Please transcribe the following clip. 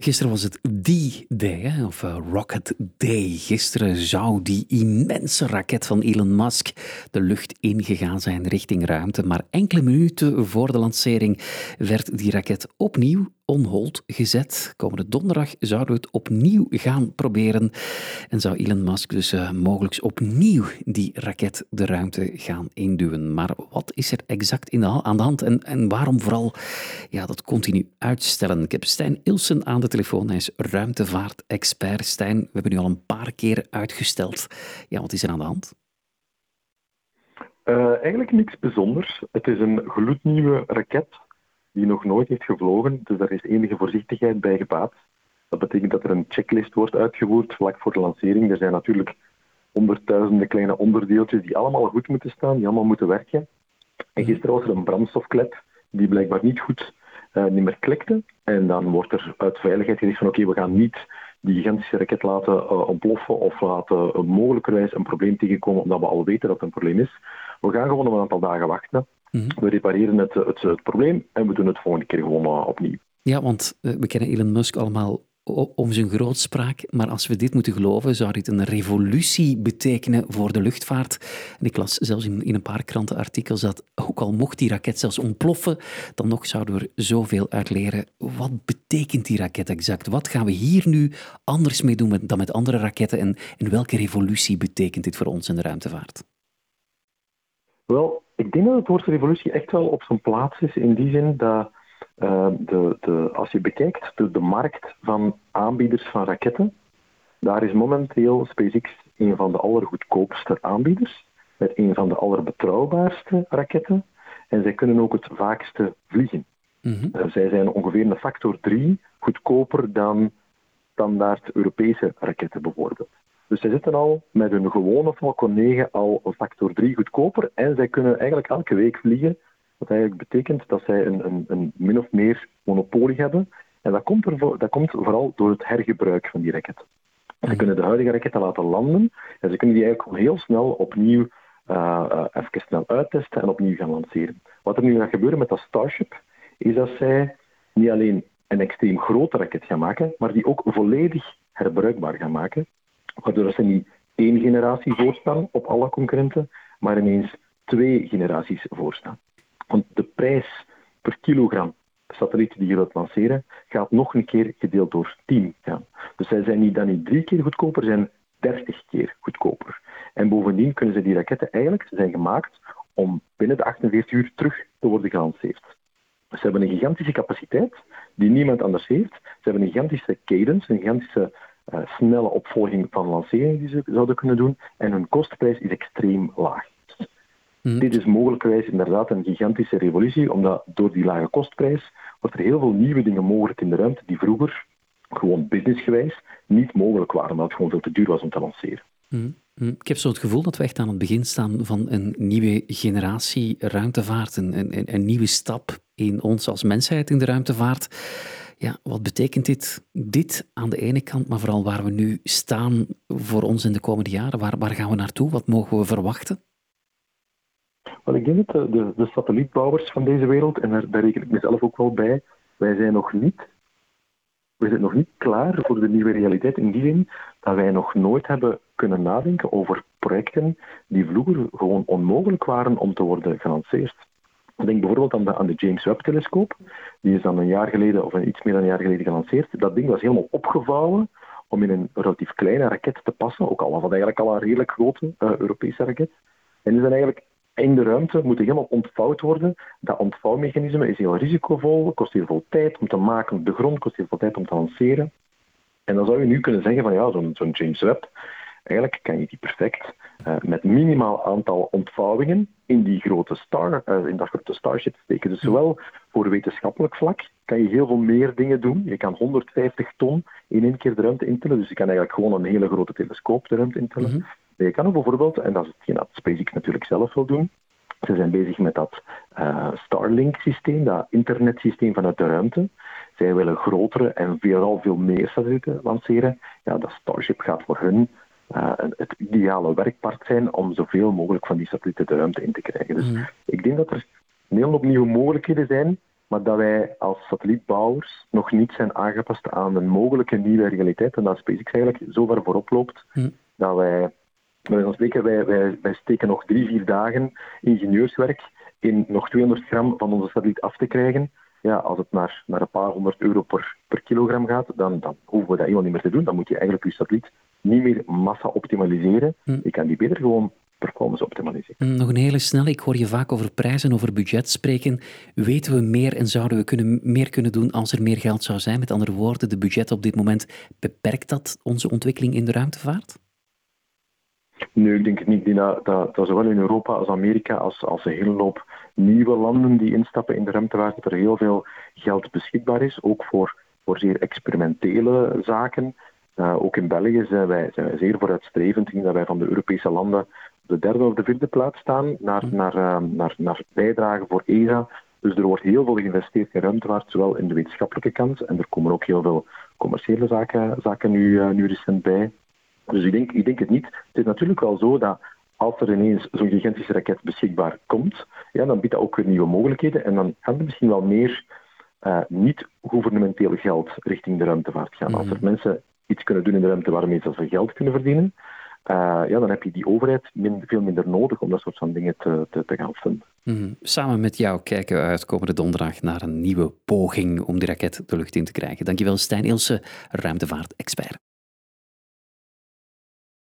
Gisteren was het D-Day, hè? Of Rocket Day. Gisteren zou die immense raket van Elon Musk de lucht ingegaan zijn richting ruimte. Maar enkele minuten voor de lancering werd die raket opnieuw on hold gezet. Komende donderdag zouden we het opnieuw gaan proberen. En zou Elon Musk dus mogelijk opnieuw die raket de ruimte gaan induwen. Maar wat is er exact aan de hand en waarom vooral dat continu uitstellen? Ik heb Stijn Ilsen aan de telefoon. Hij is ruimtevaartexpert. Stijn, we hebben nu al een paar keer uitgesteld. Ja, wat is er aan de hand? Eigenlijk niks bijzonders. Het is een gloednieuwe raket die nog nooit heeft gevlogen, dus daar is enige voorzichtigheid bij gebaat. Dat betekent dat er een checklist wordt uitgevoerd vlak voor de lancering. Er zijn natuurlijk honderdduizenden kleine onderdeeltjes die allemaal goed moeten staan, die allemaal moeten werken. En gisteren was er een brandstofklep die blijkbaar niet meer klikte. En dan wordt er uit veiligheid gezegd van oké, we gaan niet die gigantische raket laten ontploffen of laten mogelijkerwijs een probleem tegenkomen omdat we al weten dat het een probleem is. We gaan gewoon een aantal dagen wachten. We repareren het probleem en we doen het volgende keer gewoon opnieuw. Ja, want we kennen Elon Musk allemaal om zijn grootspraak, maar als we dit moeten geloven, zou dit een revolutie betekenen voor de luchtvaart. En ik las zelfs in een paar krantenartikels dat ook al mocht die raket zelfs ontploffen, dan nog zouden we er zoveel uit leren. Wat betekent die raket exact? Wat gaan we hier nu anders mee doen dan met andere raketten en welke revolutie betekent dit voor ons in de ruimtevaart? Wel, ik denk dat het woord revolutie echt wel op zijn plaats is, in die zin dat als je bekijkt de markt van aanbieders van raketten, daar is momenteel SpaceX een van de allergoedkoopste aanbieders, met een van de allerbetrouwbaarste raketten, en zij kunnen ook het vaakste vliegen. Zij zijn ongeveer een factor 3 goedkoper dan standaard Europese raketten bijvoorbeeld. Dus zij zitten al met hun gewone Falcon 9 al een factor 3 goedkoper en zij kunnen eigenlijk elke week vliegen, wat eigenlijk betekent dat zij een min of meer monopolie hebben. En dat komt vooral door het hergebruik van die raketten. Ze kunnen de huidige raketten laten landen en ze kunnen die eigenlijk gewoon heel snel opnieuw even snel uittesten en opnieuw gaan lanceren. Wat er nu gaat gebeuren met dat Starship, is dat zij niet alleen een extreem grote raket gaan maken, maar die ook volledig herbruikbaar gaan maken. Waardoor ze niet 1 generatie voorstaan op alle concurrenten, maar ineens 2 generaties voorstaan. Want de prijs per kilogram satelliet die je wilt lanceren, gaat nog een keer gedeeld door 10 gaan. Dus zij zijn dan niet 3 keer goedkoper, zijn 30 keer goedkoper. En bovendien kunnen ze die raketten eigenlijk, ze zijn gemaakt om binnen de 48 uur terug te worden gelanceerd. Ze hebben een gigantische capaciteit die niemand anders heeft. Ze hebben een gigantische cadence, een gigantische snelle opvolging van lanceringen die ze zouden kunnen doen. En hun kostprijs is extreem laag. Dit is mogelijkerwijs inderdaad een gigantische revolutie, omdat door die lage kostprijs wordt er heel veel nieuwe dingen mogelijk in de ruimte die vroeger, gewoon businessgewijs, niet mogelijk waren, omdat het gewoon veel te duur was om te lanceren. Ik heb zo het gevoel dat we echt aan het begin staan van een nieuwe generatie ruimtevaart, een nieuwe stap in ons als mensheid in de ruimtevaart. Ja, wat betekent dit aan de ene kant, maar vooral waar we nu staan voor ons in de komende jaren? Waar gaan we naartoe? Wat mogen we verwachten? Wel, ik denk dat de satellietbouwers van deze wereld, en daar reken ik mezelf ook wel bij, wij zijn nog niet klaar voor de nieuwe realiteit, in die zin dat wij nog nooit hebben kunnen nadenken over projecten die vroeger gewoon onmogelijk waren om te worden gelanceerd. Denk bijvoorbeeld aan de James Webb-telescoop. Die is dan een jaar geleden, of iets meer dan een jaar geleden gelanceerd. Dat ding was helemaal opgevouwen om in een relatief kleine raket te passen, ook al was dat eigenlijk al een redelijk grote Europese raket. En is dan eigenlijk in de ruimte moeten helemaal ontvouwd worden. Dat ontvouwmechanisme is heel risicovol, kost heel veel tijd om te maken op de grond, kost heel veel tijd om te lanceren. En dan zou je nu kunnen zeggen van ja, zo'n James Webb, eigenlijk kan je die perfect met minimaal aantal ontvouwingen in dat grote Starship steken. Dus zowel voor wetenschappelijk vlak kan je heel veel meer dingen doen. Je kan 150 ton in 1 keer de ruimte intillen, dus je kan eigenlijk gewoon een hele grote telescoop de ruimte intillen. Je kan ook bijvoorbeeld, en dat is hetgeen dat SpaceX natuurlijk zelf wil doen, ze zijn bezig met dat Starlink-systeem, dat internetsysteem vanuit de ruimte. Zij willen grotere en veel meer satellieten lanceren. Ja, dat Starship gaat voor hun het ideale werkpaard zijn om zoveel mogelijk van die satellieten de ruimte in te krijgen. Dus ik denk dat er een hele hoop nieuwe mogelijkheden zijn maar dat wij als satellietbouwers nog niet zijn aangepast aan een mogelijke nieuwe realiteit. En dat SpaceX eigenlijk zo ver voorop loopt dat wij steken nog 3-4 dagen ingenieurswerk in nog 200 gram van onze satelliet af te krijgen. Ja, als het naar een paar €100 per kilogram gaat, dan hoeven we dat helemaal niet meer te doen. Dan moet je eigenlijk je satelliet niet meer massa optimaliseren. Je kan die beter gewoon performance optimaliseren. Nog een hele snelle. Ik hoor je vaak over prijzen, over budget spreken. Weten we meer en zouden we meer kunnen doen als er meer geld zou zijn? Met andere woorden, de budget op dit moment, beperkt dat onze ontwikkeling in de ruimtevaart? Nee, ik denk het niet. Ik denk dat zowel in Europa als Amerika als een hele hoop nieuwe landen die instappen in de ruimtevaart, dat er heel veel geld beschikbaar is, ook voor zeer experimentele zaken. Ook in België zijn wij zeer vooruitstrevend. Ik denk dat wij van de Europese landen op de 3e of de 4e plaats staan naar bijdrage voor ESA. Dus er wordt heel veel geïnvesteerd in ruimtevaart, zowel in de wetenschappelijke kant, en er komen ook heel veel commerciële zaken nu recent bij. Dus ik denk het niet. Het is natuurlijk wel zo dat als er ineens zo'n gigantische raket beschikbaar komt, ja, dan biedt dat ook weer nieuwe mogelijkheden. En dan kan er misschien wel meer niet-gouvernementeel geld richting de ruimtevaart gaan. Als er mensen iets kunnen doen in de ruimte waarmee ze geld kunnen verdienen, dan heb je die overheid veel minder nodig om dat soort van dingen te gaan vinden. Samen met jou kijken we uit komende donderdag naar een nieuwe poging om die raket de lucht in te krijgen. Dankjewel, Stijn Ilse, ruimtevaart-expert.